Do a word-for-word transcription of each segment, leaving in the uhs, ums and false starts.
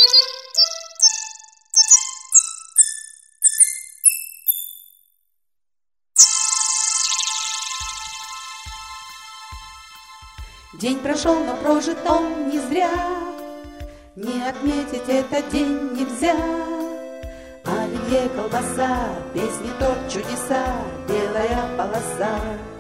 День прошел, но прожит он не зря, не отметить этот день нельзя. Оливье, колбаса, песни, торт, чудеса, белая полоса.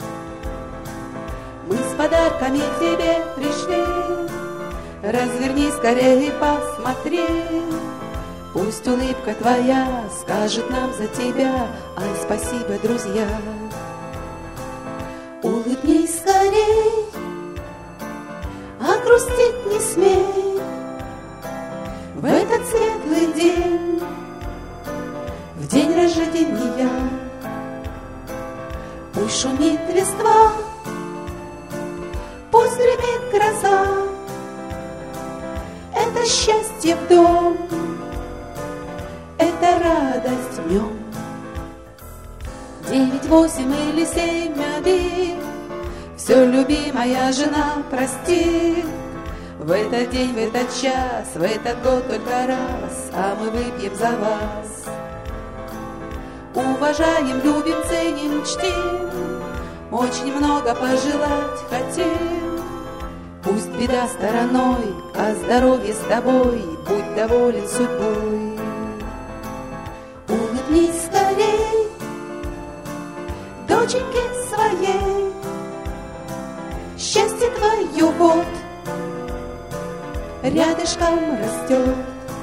Мы с подарками к тебе пришли, разверни скорее и посмотри. Пусть улыбка твоя скажет нам за тебя: ай, спасибо, друзья. Улыбнись скорей, а грустить не смей в этот светлый день, в день рождения. Пусть шумит листва, пусть гремит гроза, это счастье в дом, это радость в нем. Девять, восемь или семь обид все любимая жена простит. В этот день, в этот час, в этот год только раз, а мы выпьем за вас. Уважаем, любим, ценим, чтим, очень много пожелать хотим. Пусть беда стороной, а здоровье с тобой, будь доволен судьбой. Улыбнись скорей доченьке своей, счастье твое вот рядышком растет.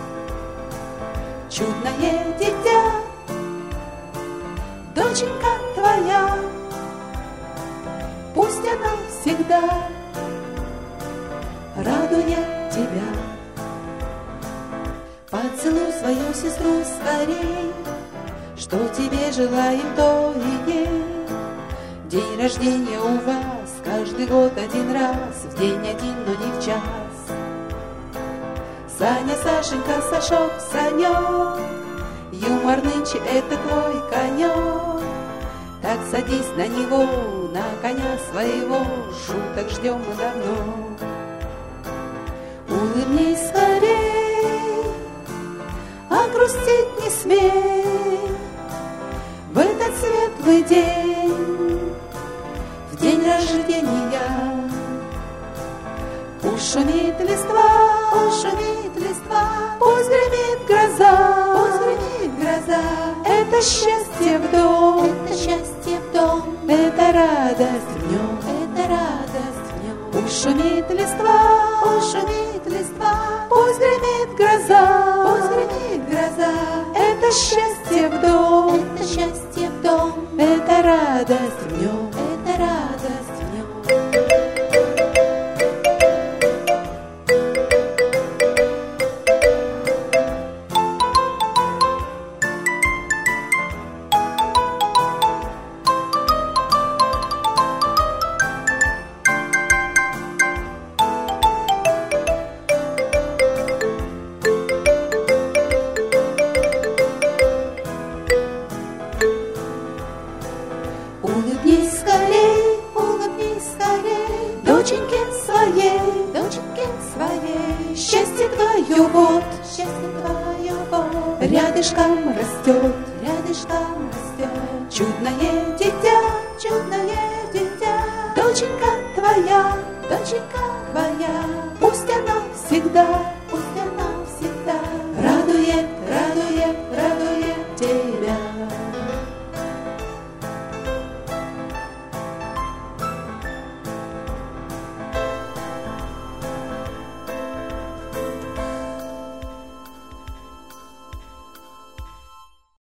Чудное дитя, доченька твоя, пусть она всегда радует тебя. Поцелуй свою сестру скорей, что тебе желаем, то и ей. День рождения у вас каждый год один раз, в день один, но не в час. Саня, Сашенька, Сашок, Санек, юмор нынче это твой конек. Так садись на него, на коня своего, шуток ждем мы давно. Улыбнись скорей, а грустить не смей в этот светлый день, в день рождения. Пусть шумит листва, пусть шумит листва, пусть гремит гроза, пусть гремит гроза. Это счастье в дом, это счастье в дом, это радость в нем, это радость в нем. Пусть шумит листва, пусть шумит листва, пусть гремит гроза, пусть гремит гроза. Это счастье в дом, это счастье в дом, это радость в нем, это радость в нем. Улыбнись скорей, улыбнись скорей, доченьке своей, доченьке своей. Счастье твое вот, счастье твое вот, рядышком растет, рядышком растет. Чудное дитя, чудное дитя, доченька твоя, доченька твоя. Пусть она всегда, пусть она